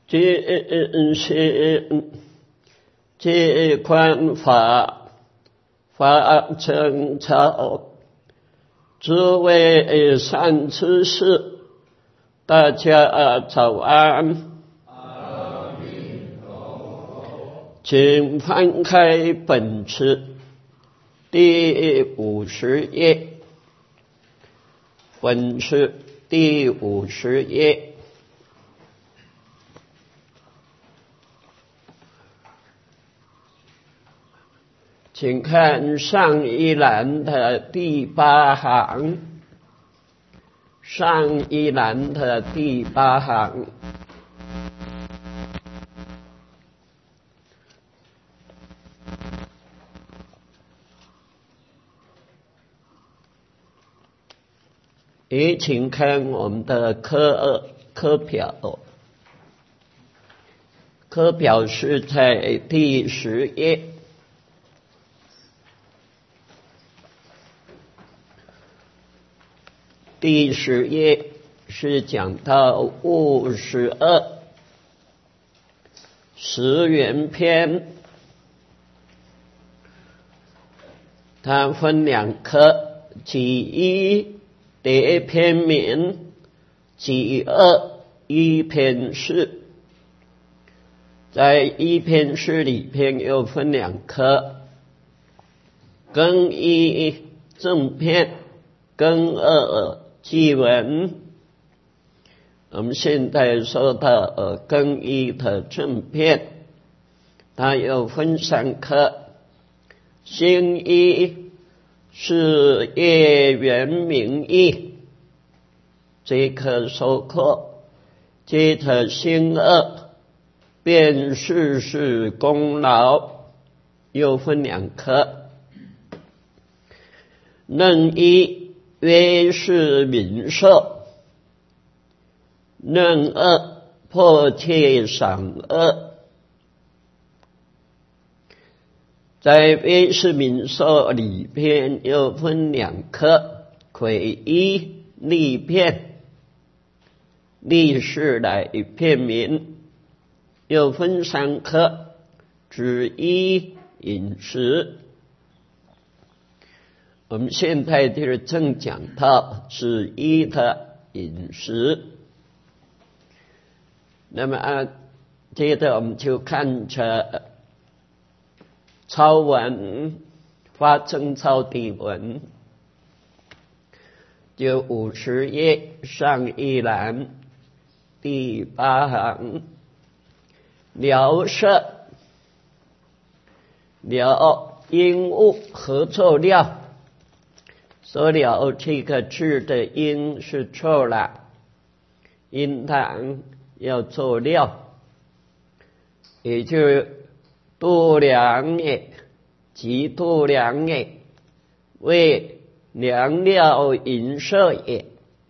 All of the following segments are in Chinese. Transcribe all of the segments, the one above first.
见性皆观法，法成草，诸位善知识，大家早安。请翻开本词第50页，本词第50页。请看上一栏的第8行，上一栏的第8行。也请看我们的课表，课表是在第10页。第10页是讲到务12十缘篇，它分2科，其一得篇名，其二一篇释。在一篇释里边又分2科，庚一正篇，庚二记文。我们现在说到庚一的正篇，它又分3科，辛一是业缘名义，这课授课。接着辛二辨识是功劳，又分2科。任一约是名受，任二迫切赏恶。在约是名受里边又分2科，癸一立辩，立是来辩明，又分3科，子一饮食。我们现在就是正讲到子一的饮食。那么接着我们就看着抄文，发正抄底文，就50页上一栏第8行，了色，了因物合作料。说了这个字的因是错了，因当要做料，也就是度量也，即度量也，为量料饮摄也。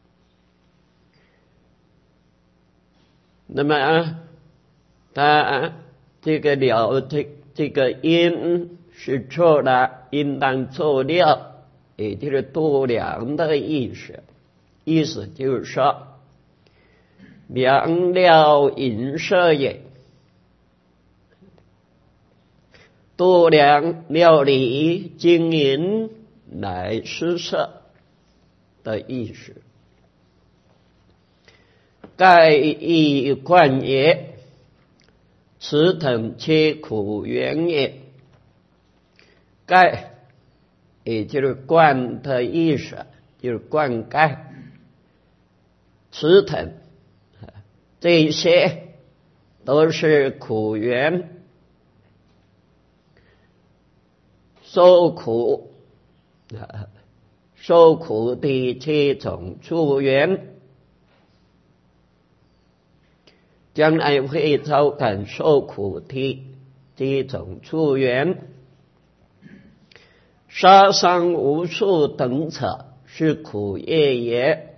那么他这个了这个因是错了，应当做料，也就是度量的意思。意思就是说，量料饮摄也，度量料理经营来施设的意思。盖亦观也，此等皆苦缘也。盖也就是灌的意思，就是灌溉。此等这些都是苦缘，受苦的这种助缘，将来会遭感受苦的这种助缘。杀伤无数等者是苦业也，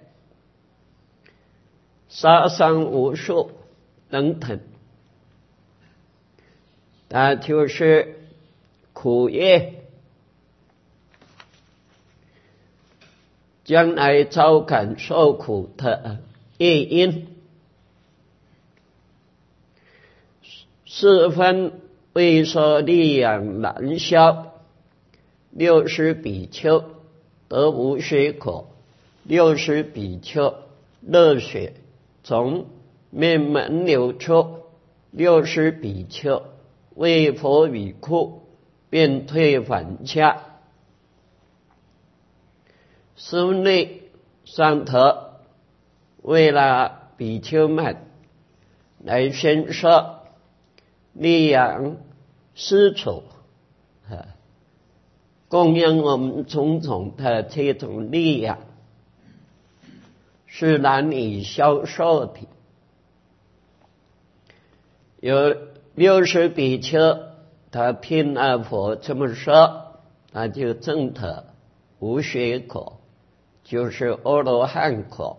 杀伤无数等等，那就是苦业，将来遭感受苦的业因。 4分为说力养难消，60比丘得无水口，60比丘热血从面门流出，60比丘为佛语库，便退返家。室内上头为了比丘们来宣说力养施主供养我们种种的这种力量是难以消受的。有60比丘他听了佛这么说，他就证得无学果，就是阿罗汉果。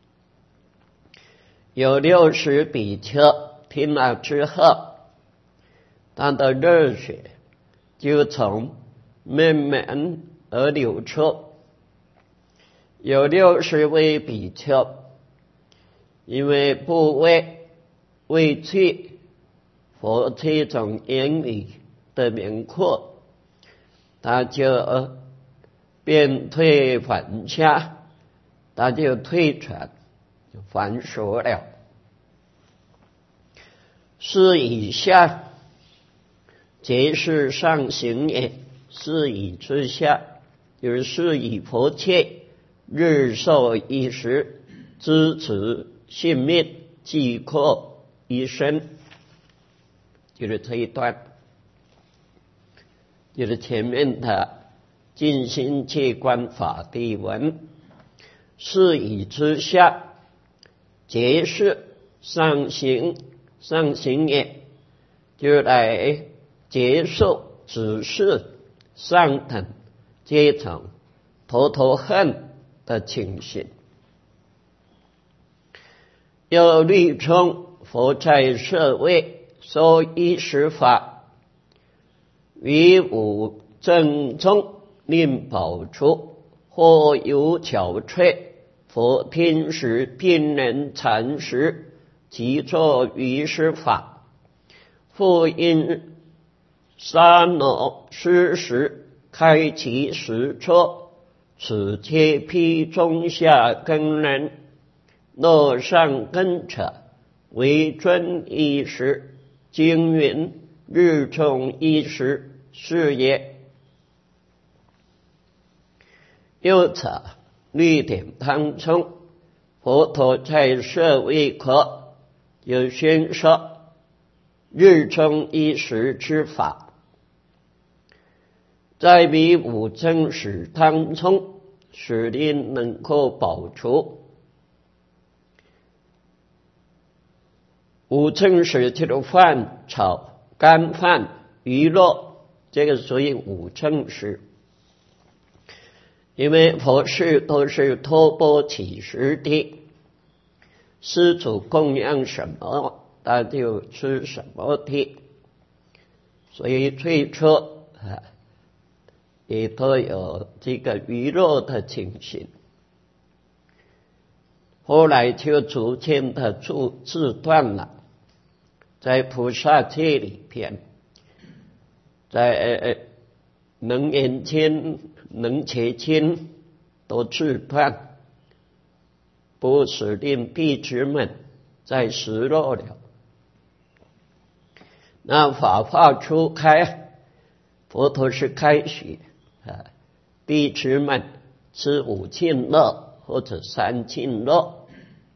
有60比丘听了之后，他的热血就从面门而流出。有60位比丘因为不畏惧佛这种言语的名库，他就便退返家，他就退转还俗了。是以下皆是上行也，是以之下就是是以佛切日寿一时，支持性命，即扩一生，就是这一段，就是前面的尽心戒观法地文。是以之下皆是上行也，就来接受指示上等阶层头恨的情形。又律称佛在舍卫说一时法，于五正中令宝出，或有巧粹，佛听时病人禅时，即作于是法。复因沙罗施时，开其实处，此皆披中下根人，若上根者，为尊一时，经云日中一时，是也。又者律典当中，佛陀在舍卫国有宣说日中一时之法，在彼五正使当中，使令能够保除。五正使就是饭草、干饭、鱼肉，这个属于五正使。因为佛事都是托钵乞食的，施主供养什么，他就吃什么的，所以最初也都有这个鱼肉的情形。后来就逐渐的自断了，在菩萨戒里边，在能言经、能切经都自断，不使令弟子们再食肉了。那法化初开，佛陀是开许弟子们吃5净肉或者3净肉。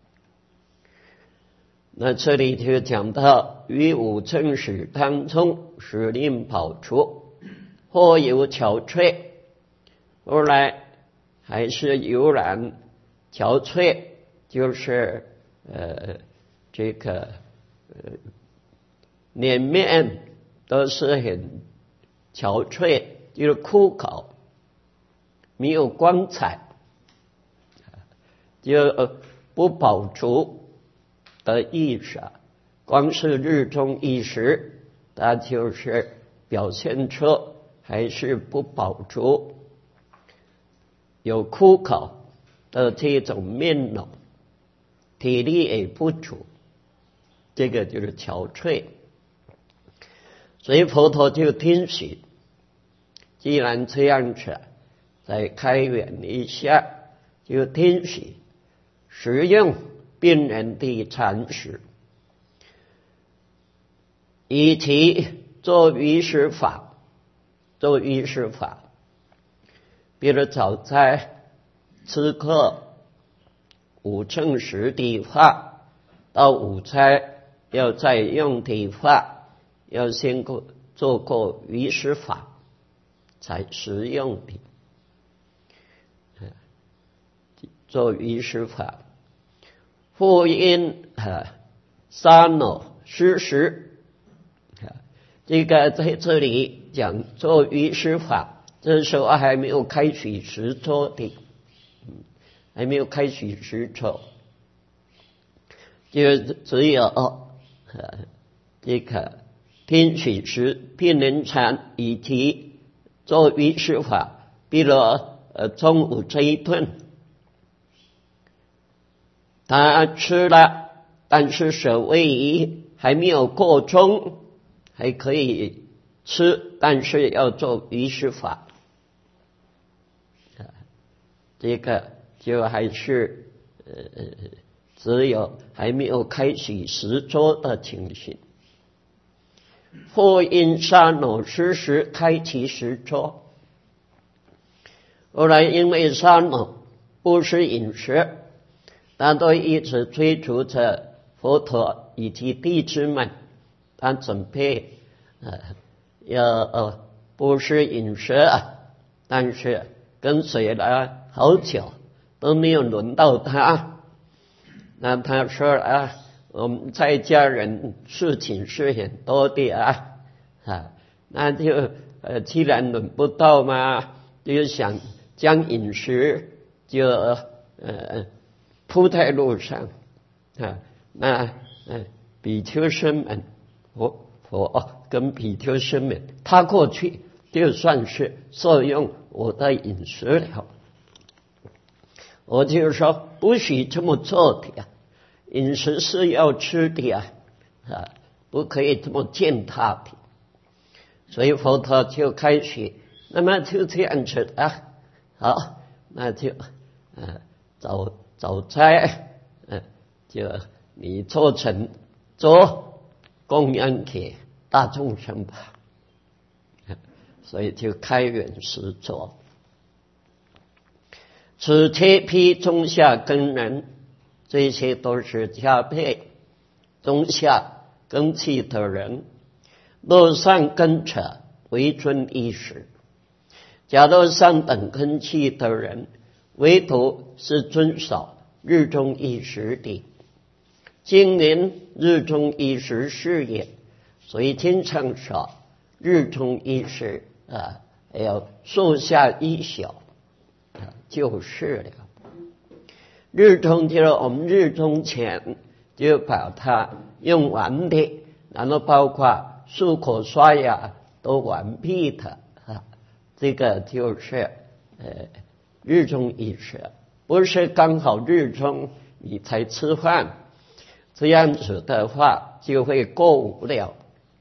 那这里就讲到于五正使当中，使令保除，或有巧粹，后来还是悠然憔悴，就是这个脸面都是很憔悴，就是枯槁，没有光彩，就不饱足的意思。光是日中一时，它就是表现出还是不饱足，有枯槁的这种面容，体力也不足，这个就是憔悴。 所以佛陀就听许，既然这样子，再开源一下，就听许使用病人的禅食，以其做于食法，做于食法。比如早斋吃课午正时的话，到午斋要再用的话，要先做过于食法才食用的。做于食法，复因沙耨施食，这个在这里讲做于食法，这时候还没有开始实做的，还没有开始实做，就只有这个听取时病人禅以及做于食法，比如中午这一顿。他吃了，但是舍位仪还没有过中，还可以吃，但是要做于食法。这个就还是只有还没有开始实做的情形。复因沙耨施食开启实做，后来因为沙耨不是饮食，他都一直追逐着佛陀以及弟子们，他准备要不是饮食，但是跟随了好久都没有轮到他。那他说我们在家人事情是很多的那就既然轮不到嘛，就想将饮食就铺在路上那比丘僧们，我跟比丘僧们，他过去就算是受用我的饮食了。我就说不许这么做的饮食是要吃的不可以这么践踏的。所以佛陀就开始，那么就这样子好，那就早斋就你做供养给大众生吧。所以就开源实做。此切披中下根人，这些都是加配中下根器的人。若上根者，为尊一时。假如上等根器的人，唯独是遵守日中一时的。今年日中一时是也，所以经常说日中一时要树下一宿就是了。日中就是我们日中前就把它用完的，然后包括漱口刷牙都完毕的这个就是日中一时，不是刚好日中你才吃饭，这样子的话就会过午了。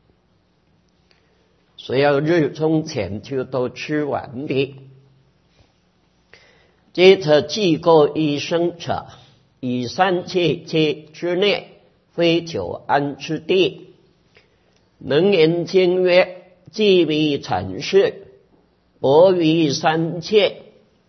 所以要日中前就都吃完的。接着既过一生者，以三界界之内，非久安之地。能言经曰：既为阐释，博于三界。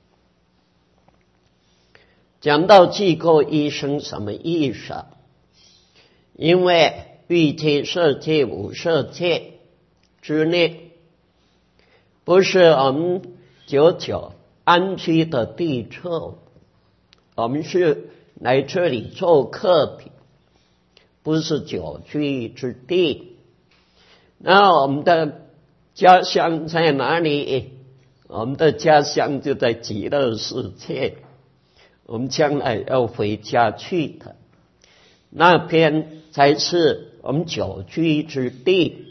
讲到既过一生什么意思？因为欲界、色界、无色界之内，不是我们久久安居的地处，我们是来这里做客的，不是久居之地。那我们的家乡在哪里？我们的家乡就在极乐世界，我们将来要回家去的，那边才是我们久居之地。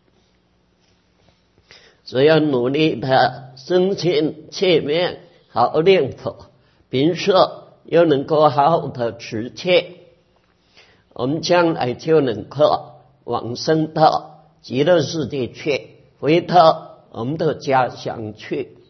所以要努力的生前切面好好念佛，并且又能够好好的持戒，我们将来就能够往生到极乐世界去，回到我们的家乡去。